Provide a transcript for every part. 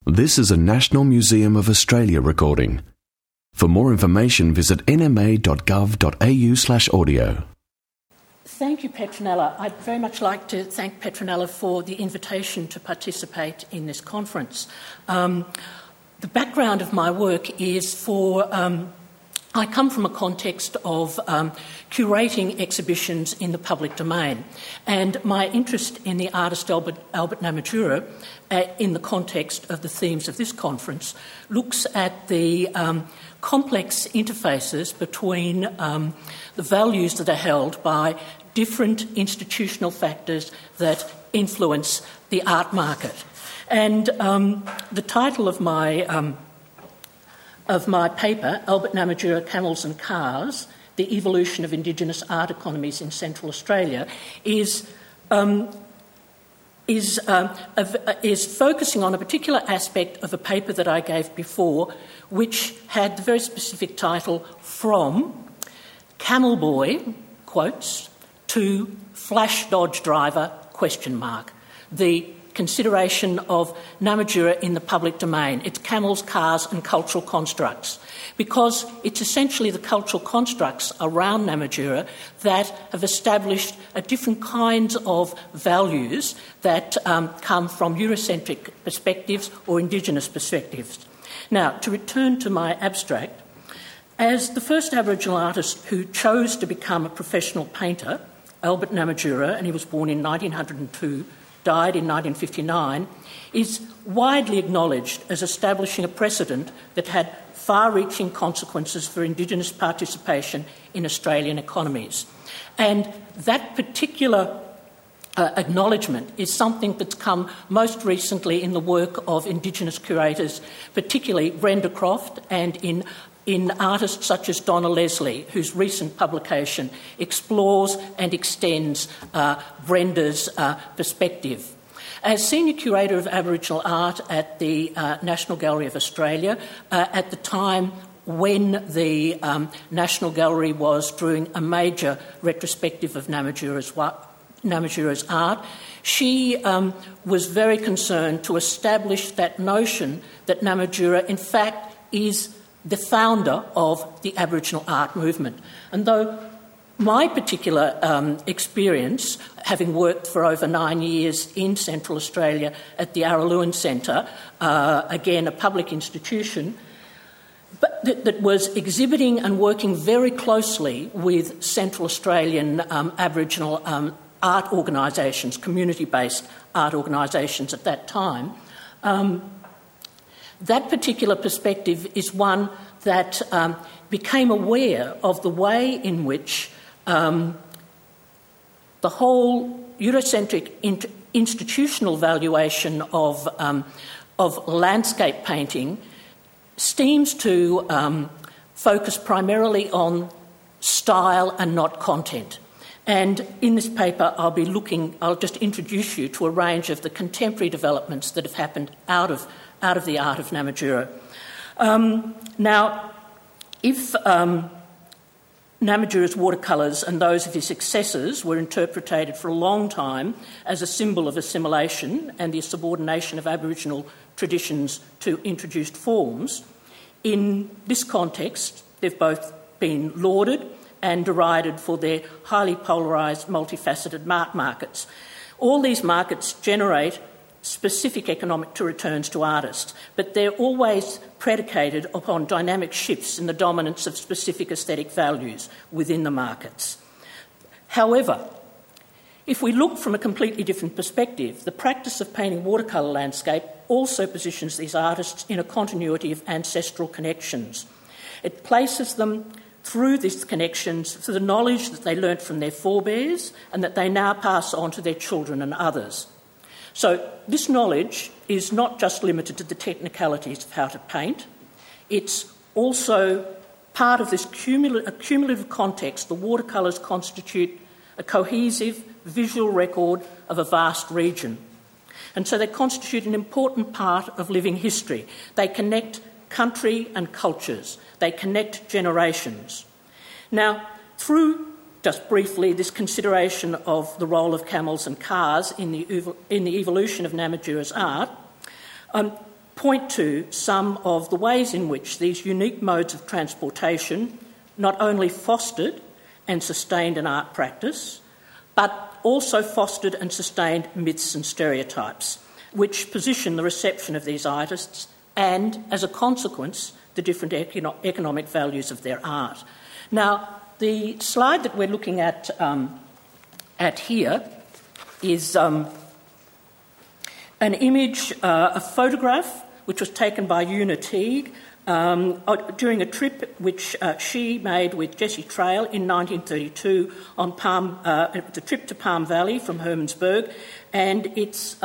This is a National Museum of Australia recording. For more information, visit nma.gov.au/audio. Thank you, Petronella. I'd very much like to thank Petronella for the invitation to participate in this conference. The background of my work is I come from a context of curating exhibitions in the public domain, and my interest in the artist Albert Namatjira in the context of the themes of this conference looks at the complex interfaces between the values that are held by different institutional factors that influence the art market. And the title of my paper, Albert Namatjira, Camels and Cars, The Evolution of Indigenous Art Economies in Central Australia, is focusing on a particular aspect of a paper that I gave before, which had the very specific title, From Camel Boy, quotes, to Flash Dodge Driver, question mark. The consideration of Namatjira in the public domain, its camels, cars and cultural constructs, because it's essentially the cultural constructs around Namatjira that have established a different kinds of values that come from Eurocentric perspectives or Indigenous perspectives. Now, to return to my abstract, as the first Aboriginal artist who chose to become a professional painter, Albert Namatjira, and he was born in 1902, died in 1959, is widely acknowledged as establishing a precedent that had far-reaching consequences for Indigenous participation in Australian economies. And that particular acknowledgement is something that's come most recently in the work of Indigenous curators, particularly Brenda Croft, and in artists such as Donna Leslie, whose recent publication explores and extends Brenda's perspective. As Senior Curator of Aboriginal Art at the National Gallery of Australia, at the time when the National Gallery was doing a major retrospective of Namatjira's art, she was very concerned to establish that notion that Namatjira, in fact, is the founder of the Aboriginal art movement. And though my particular experience, having worked for over 9 years in Central Australia at the Araluen Centre, again a public institution, but that was exhibiting and working very closely with Central Australian Aboriginal art organisations, community-based art organisations at that time, that particular perspective is one that became aware of the way in which the whole Eurocentric institutional valuation of landscape painting seems to focus primarily on style and not content. And in this paper, I'll just introduce you to a range of the contemporary developments that have happened out of the art of Namatjira. Now, if Namatjira's watercolours and those of his successors were interpreted for a long time as a symbol of assimilation and the subordination of Aboriginal traditions to introduced forms, in this context, they've both been lauded and derided for their highly polarised, multifaceted markets. All these markets generate specific economic returns to artists, but they're always predicated upon dynamic shifts in the dominance of specific aesthetic values within the markets. However, if we look from a completely different perspective, the practice of painting watercolour landscape also positions these artists in a continuity of ancestral connections. It places them through these connections to the knowledge that they learnt from their forebears and that they now pass on to their children and others. So this knowledge is not just limited to the technicalities of how to paint. It's also part of this cumulative context. The watercolours constitute a cohesive visual record of a vast region. And so they constitute an important part of living history. They connect country and cultures. They connect generations. Now, through, just briefly, this consideration of the role of camels and cars in the evolution of Namatjira's art, point to some of the ways in which these unique modes of transportation not only fostered and sustained an art practice, but also fostered and sustained myths and stereotypes, which position the reception of these artists and, as a consequence, the different economic values of their art. Now, the slide that we're looking at here is an image, a photograph, which was taken by Una Teague during a trip which she made with Jessie Trail in 1932 on the trip to Palm Valley from Hermannsburg, and it's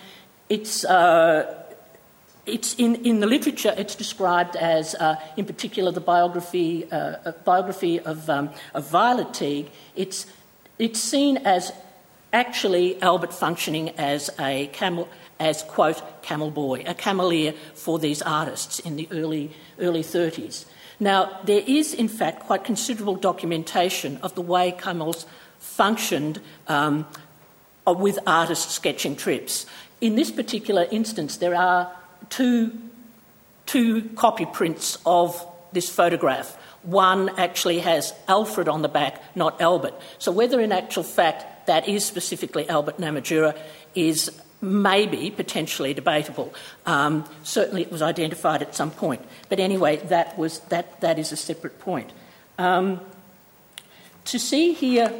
in the literature. It's described as, in particular, the biography of Violet Teague. It's seen as actually Albert functioning as a quote, camel boy, a cameleer for these artists in the early 30s. Now, there is, in fact, quite considerable documentation of the way camels functioned with artists sketching trips. In this particular instance, there are two copy prints of this photograph. One actually has Alfred on the back, not Albert. So whether in actual fact that is specifically Albert Namatjira is maybe potentially debatable. Certainly it was identified at some point. But anyway, that is a separate point. To see here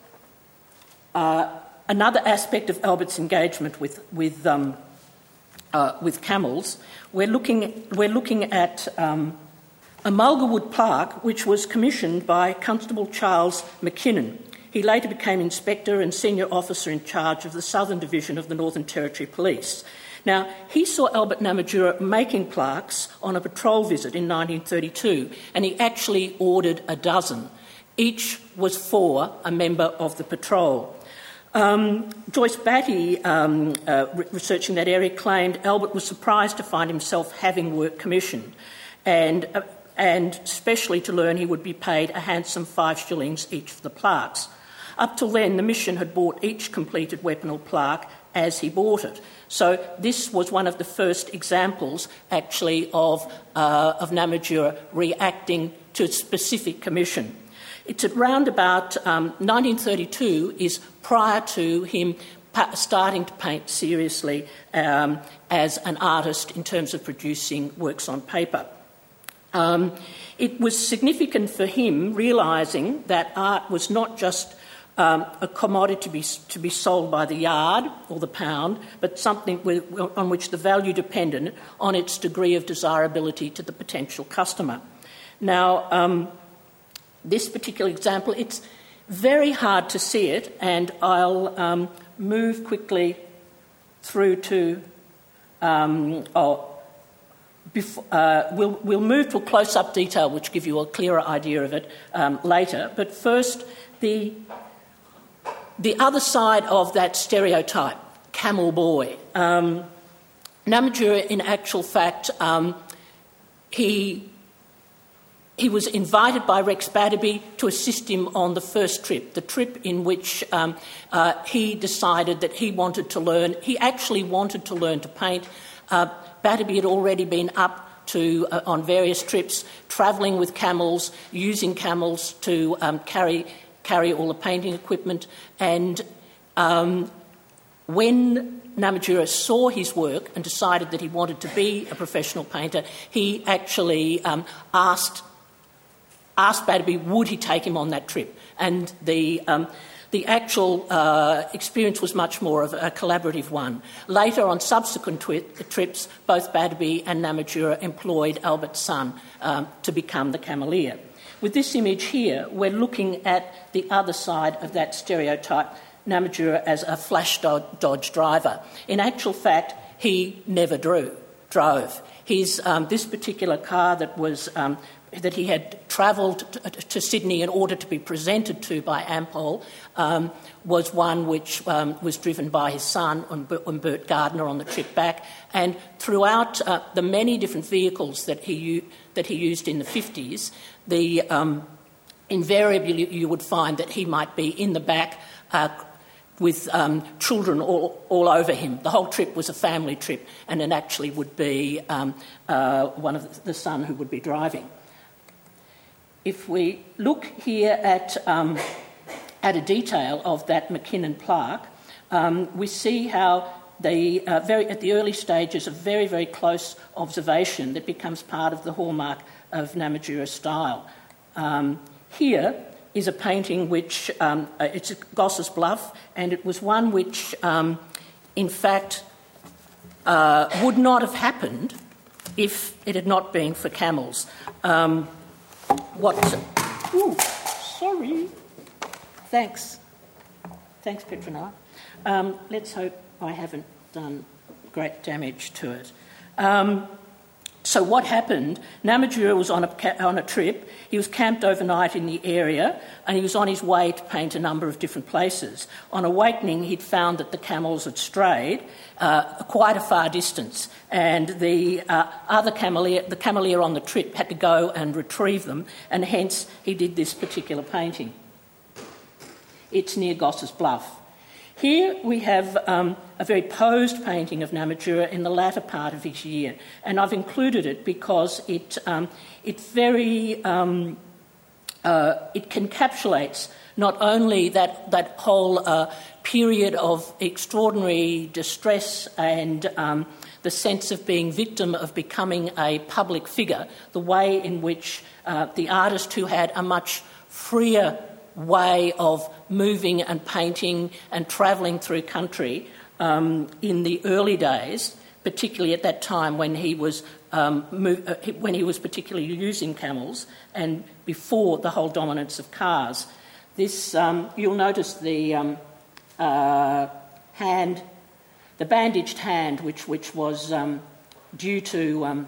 another aspect of Albert's engagement with camels, we're looking at a Mulgerwood plaque which was commissioned by Constable Charles McKinnon. He later became Inspector and Senior Officer in charge of the Southern Division of the Northern Territory Police. Now, he saw Albert Namatjira making plaques on a patrol visit in 1932, and he actually ordered a dozen. Each was for a member of the patrol. Joyce Batty, researching that area, claimed Albert was surprised to find himself having work commissioned, and especially to learn he would be paid a handsome 5 shillings each for the plaques. Up till then, the mission had bought each completed weapon or plaque as he bought it. So this was one of the first examples, actually, of Namatjira reacting to a specific commission. It's at round about 1932 is prior to him starting to paint seriously as an artist in terms of producing works on paper. It was significant for him realising that art was not just a commodity to be sold by the yard or the pound, but something on which the value depended on its degree of desirability to the potential customer. Now, this particular example, it's very hard to see it, and I'll move quickly through to... we'll move to a close-up detail which give you a clearer idea of it later. But first, the other side of that stereotype, camel boy. Namatjira, in actual fact, he was invited by Rex Batterby to assist him on the first trip, the trip in which he decided that he wanted to learn. He actually wanted to learn to paint. Batterby had already been up to on various trips, travelling with camels, using camels to carry all the painting equipment. And when Namatjira saw his work and decided that he wanted to be a professional painter, he actually asked Batterby would he take him on that trip. And the actual experience was much more of a collaborative one. Later, on subsequent trips, both Batterby and Namatjira employed Albert's son to become the cameleer. With this image here, we're looking at the other side of that stereotype, Namatjira as a flash Dodge driver. In actual fact, he never drove. His this particular car that he had travelled to Sydney in order to be presented to by Ampol was one which was driven by his son and Bert Gardner on the trip back. And throughout the many different vehicles that he used in the 50s, invariably you would find that he might be in the back with children all over him. The whole trip was a family trip, and it actually would be one of the son who would be driving. If we look here at a detail of that Mackinnon plaque, we see how at the early stages of very, very close observation that becomes part of the hallmark of Namatjira style. Here is a painting which, it's at Gosses Bluff, and it was one which, in fact, would not have happened if it had not been for camels. Sorry. Thanks, Petronella. Let's hope I haven't done great damage to it. So what happened, Namatjira was on a trip. He was camped overnight in the area, and he was on his way to paint a number of different places. On awakening, he'd found that the camels had strayed quite a far distance, and the cameleer on the trip had to go and retrieve them, and hence he did this particular painting. It's near Gosses Bluff. Here we have a very posed painting of Namatjira in the latter part of his year, and I've included it because it encapsulates not only that whole period of extraordinary distress and the sense of being victim of becoming a public figure, the way in which the artist who had a much freer way of moving and painting and travelling through country in the early days, particularly at that time when he was particularly using camels and before the whole dominance of cars. This you'll notice the bandaged hand, which was due to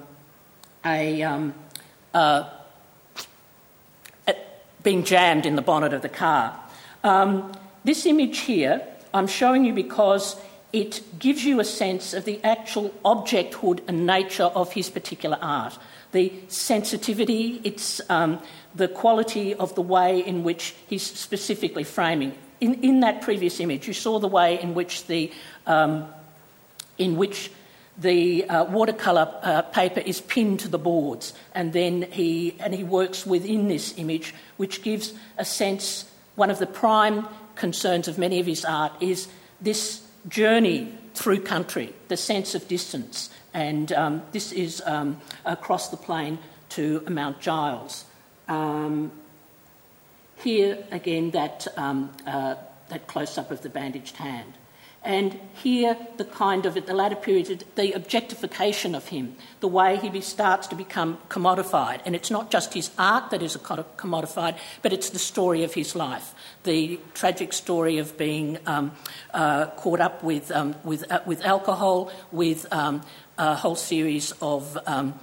being jammed in the bonnet of the car. This image here I'm showing you because it gives you a sense of the actual objecthood and nature of his particular art. The sensitivity, it's the quality of the way in which he's specifically framing. In that previous image, you saw the way in which the watercolour paper is pinned to the boards, and then he works within this image, which gives a sense. One of the prime concerns of many of his art is this journey through country, the sense of distance, and this is across the plain to Mount Giles. Here again, that close-up of the bandaged hand. And here, the latter period, the objectification of him, the way he starts to become commodified. And it's not just his art that is commodified, but it's the story of his life, the tragic story of being caught up with alcohol, with a whole series of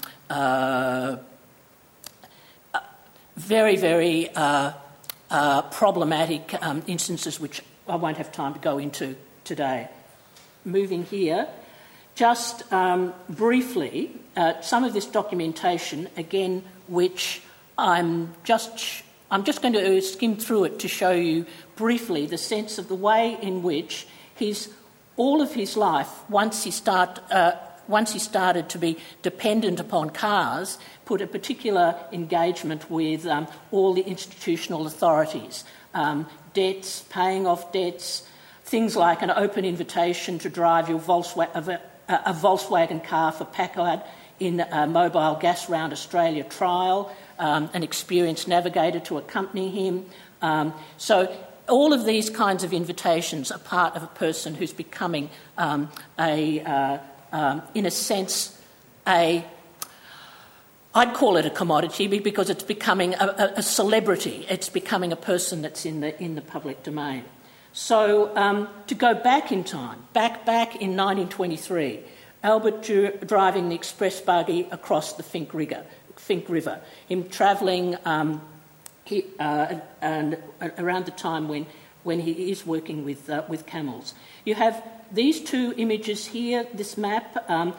very, very problematic instances, which I won't have time to go into today. Moving here, just briefly, some of this documentation, again, which I'm just going to skim through it to show you briefly the sense of the way in which all of his life, once he started to be dependent upon cars, put a particular engagement with all the institutional authorities, debts, paying off debts, things like an open invitation to drive a Volkswagen car for Packard in a Mobile Gas Round Australia trial, an experienced navigator to accompany him. So all of these kinds of invitations are part of a person who's becoming, in a sense, I'd call it a commodity because it's becoming a celebrity. It's becoming a person that's in the public domain. So to go back in time, back in 1923, Albert driving the express buggy across the Finke River, him travelling and around the time when he is working with camels. You have these two images here, this map, the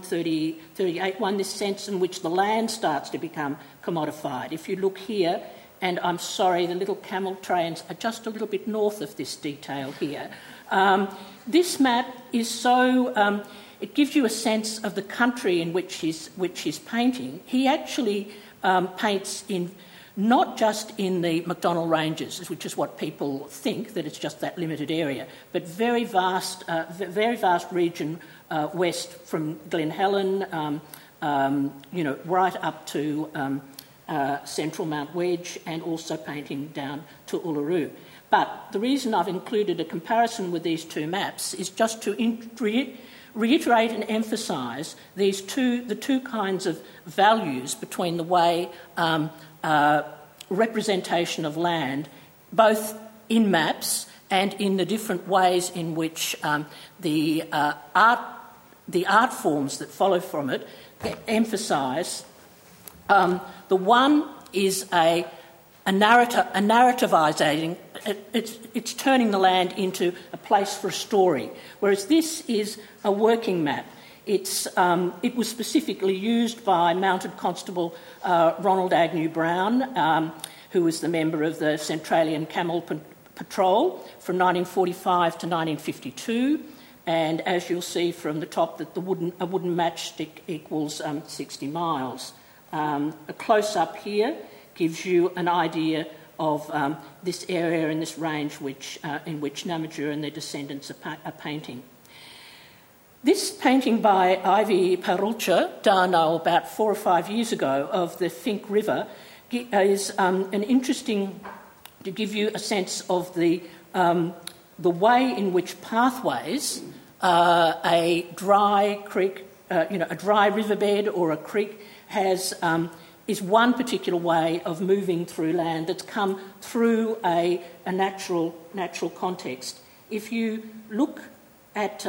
1938 one, this sense in which the land starts to become commodified. If you look here, and I'm sorry, the little camel trains are just a little bit north of this detail here. This map is so... it gives you a sense of the country in which he's painting. He actually paints in not just in the McDonnell Ranges, which is what people think, that it's just that limited area, but very vast region west from Glen Helen, right up to central Mount Wedge, and also painting down to Uluru. But the reason I've included a comparison with these two maps is just to reiterate and emphasise the two kinds of values between the way representation of land, both in maps and in the different ways in which the art forms that follow from it emphasise. The one is a narrativizing. It's turning the land into a place for a story, whereas this is a working map. It was specifically used by Mounted Constable Ronald Agnew Brown, who was the member of the Centralian Camel Patrol from 1945 to 1952. And as you'll see from the top, that a wooden matchstick equals 60 miles. A close-up here gives you an idea of this area and this range in which Namatjura and their descendants are painting. This painting by Ivy Parulcha, done about 4 or 5 years ago, of the Finke River, is an interesting, to give you a sense of the way in which pathways, a dry creek, a dry riverbed or a creek is one particular way of moving through land that's come through a natural context. If you look at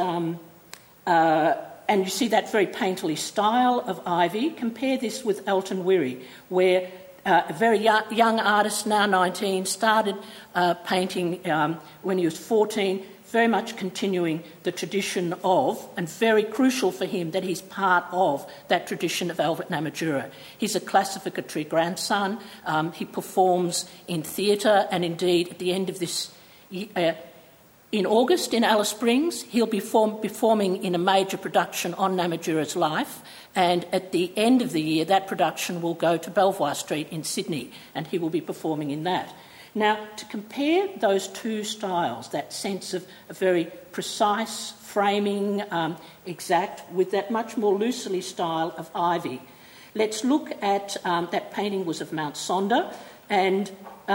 and you see that very painterly style of Ivy, compare this with Elton Wirry, where a very young artist, now 19, started painting when he was 14, very much continuing the tradition of, and very crucial for him that he's part of that tradition of Albert Namatjura. He's a classificatory grandson. He performs in theatre, and indeed at the end of this year, in August in Alice Springs, he'll be performing in a major production on Namatjura's life, and at the end of the year that production will go to Belvoir Street in Sydney, and he will be performing in that. Now, to compare those two styles, that sense of a very precise framing, exact, with that much more loosely style of Ivy, let's look at that painting was of Mount Sonder, and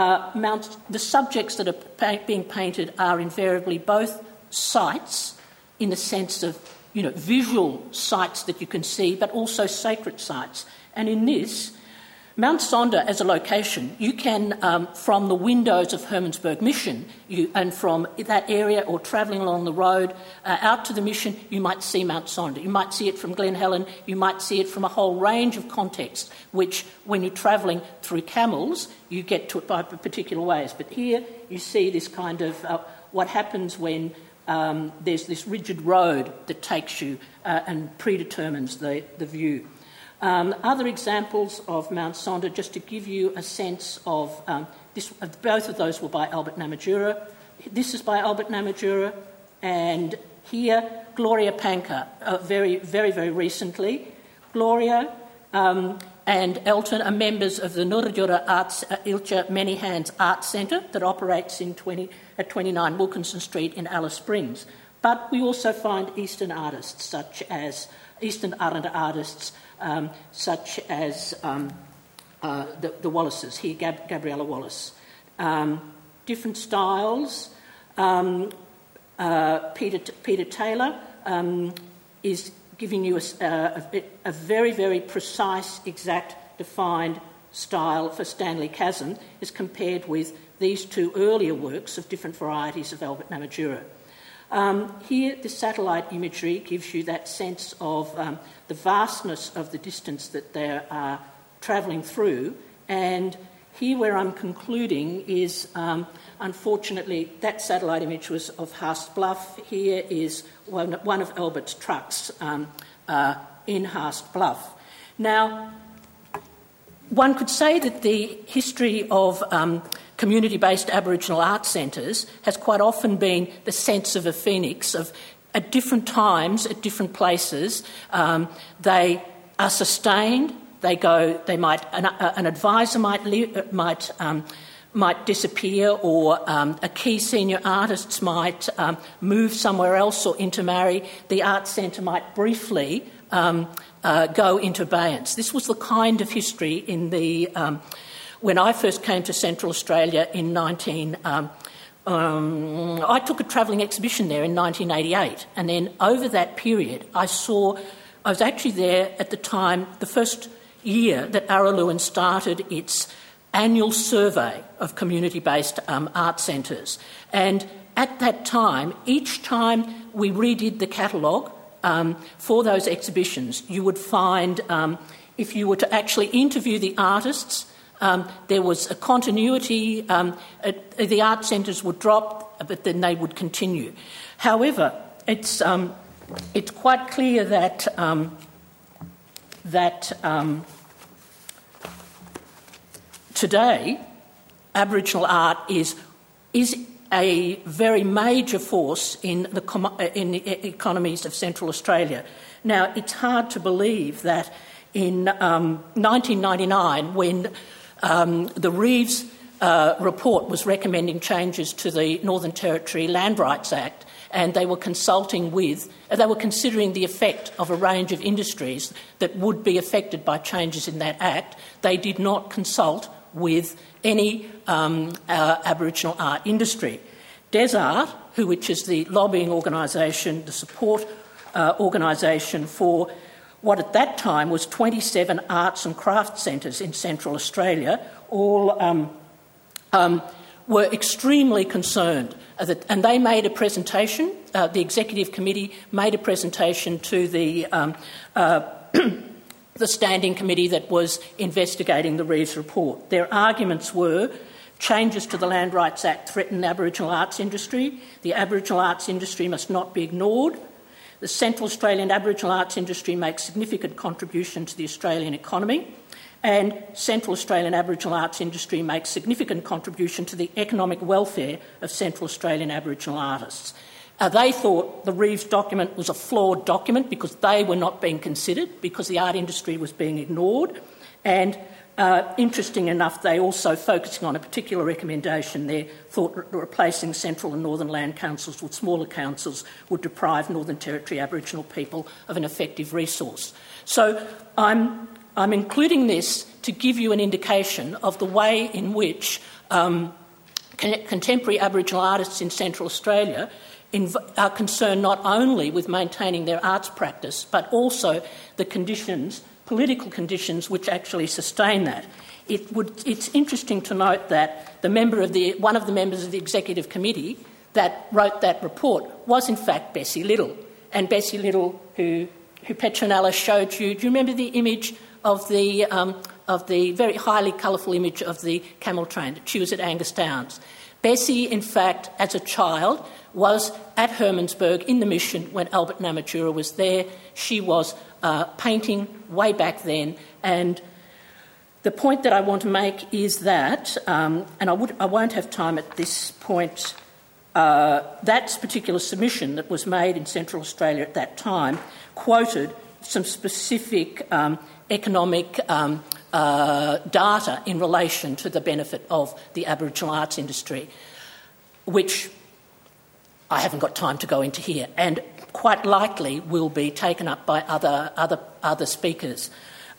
the subjects that are being painted are invariably both sites in the sense of, visual sites that you can see, but also sacred sites. And in this, Mount Sonder as a location, you can, from the windows of Hermannsburg Mission, and from that area or travelling along the road out to the mission, you might see Mount Sonder. You might see it from Glen Helen, you might see it from a whole range of contexts, which when you're travelling through camels, you get to it by particular ways. But here you see this kind of what happens when there's this rigid road that takes you and predetermines the view. Other examples of Mount Sonder, just to give you a sense of this, both of those were by Albert Namatjura. This is by Albert Namatjura, and here Gloria Panker, very, very, very recently. Gloria and Elton are members of the Nurajura Arts Ilcha Many Hands Art Centre that operates at 29 Wilkinson Street in Alice Springs. But we also find Eastern artists, such as Eastern artists, such as the Wallaces, here Gabriella Wallace. Different styles. Peter Taylor is giving you a very, very precise, exact, defined style for Stanley Chasm as compared with these two earlier works of different varieties of Albert Namatjura. Here, the satellite imagery gives you that sense of the vastness of the distance that they are travelling through, and here where I'm concluding is, unfortunately, that satellite image was of Haast Bluff. Here is one of Albert's trucks in Haast Bluff. Now, one could say that the history of community-based Aboriginal art centres has quite often been the sense of a phoenix of, at different times, at different places, they are sustained. An advisor might disappear, or a key senior artist might move somewhere else or intermarry. The art centre might briefly go into abeyance. This was the kind of history in the when I first came to Central Australia in I took a travelling exhibition there in 1988, and then over that period I was actually there at the time, the first year that Araluen started its annual survey of community-based art centres. And at that time, each time we redid the catalogue for those exhibitions, you would find, if you were to actually interview the artists, there was a continuity. The art centres would drop, but then they would continue. However, it's quite clear that today Aboriginal art is a very major force in the economies of Central Australia. Now, it's hard to believe that in 1999, when the Reeves report was recommending changes to the Northern Territory Land Rights Act, and they were considering the effect of a range of industries that would be affected by changes in that act. They did not consult with any Aboriginal art industry. DesArt, which is the lobbying organisation, the support organisation for what at that time was 27 arts and crafts centres in Central Australia, all were extremely concerned. And they made a presentation, the executive committee made a presentation to the standing committee that was investigating the Reeves report. Their arguments were changes to the Land Rights Act threaten the Aboriginal arts industry. The Aboriginal arts industry must not be ignored. The Central Australian Aboriginal arts industry makes significant contribution to the Australian economy, and Central Australian Aboriginal arts industry makes significant contribution to the economic welfare of Central Australian Aboriginal artists. They thought the Reeves document was a flawed document because they were not being considered, because the art industry was being ignored. And interesting enough, they also, focusing on a particular recommendation there, thought replacing Central and Northern Land Councils with smaller councils would deprive Northern Territory Aboriginal people of an effective resource. So I'm including this to give you an indication of the way in which contemporary Aboriginal artists in Central Australia are concerned not only with maintaining their arts practice, but also the conditions, political conditions, which actually sustain that. It's interesting to note that one of the members of the executive committee that wrote that report was in fact Bessie Little. And Bessie Little, who Petronella showed you, do you remember the image of the very highly colourful image of the camel train? She was at Angus Downs. Bessie, in fact, as a child, was at Hermannsburg in the Mission when Albert Namatjura was there. She was painting way back then. And the point that I want to make is that, and I won't have time at this point, that particular submission that was made in Central Australia at that time quoted some specific economic data in relation to the benefit of the Aboriginal arts industry, which I haven't got time to go into here, and quite likely will be taken up by other speakers.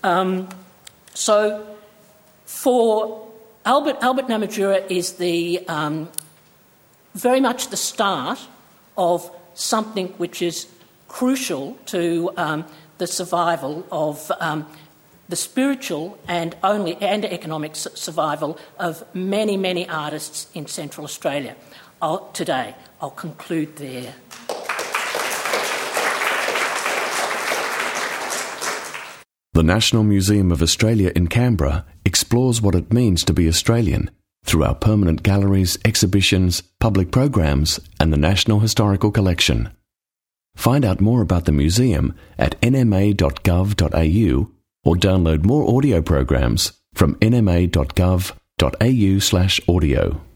So, for Albert Namatjura is the very much the start of something which is crucial to the survival of the spiritual and economic survival of many, many artists in Central Australia. Today, I'll conclude there. The National Museum of Australia in Canberra explores what it means to be Australian through our permanent galleries, exhibitions, public programs, and the National Historical Collection. Find out more about the museum at nma.gov.au or download more audio programs from nma.gov.au/audio.